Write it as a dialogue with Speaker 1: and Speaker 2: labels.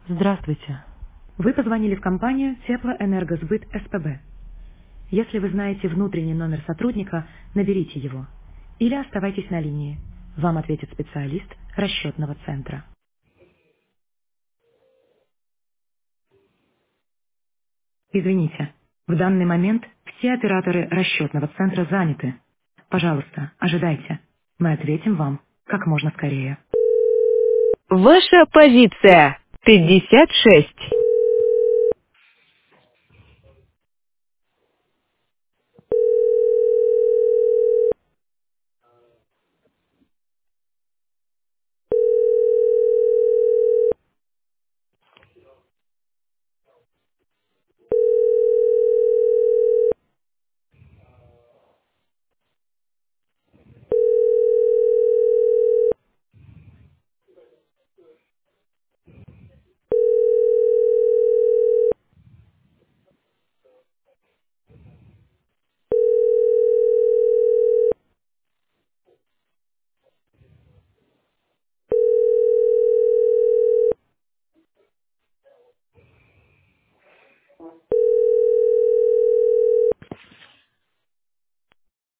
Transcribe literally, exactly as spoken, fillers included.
Speaker 1: Здравствуйте. Вы позвонили в компанию Теплоэнергосбыт СПБ. Если вы знаете внутренний номер сотрудника, наберите его. Или оставайтесь на линии. Вам ответит специалист расчетного центра. Извините, в данный момент все операторы расчетного центра заняты. Пожалуйста, ожидайте. Мы ответим вам как можно скорее. Ваша позиция пятьдесят шесть.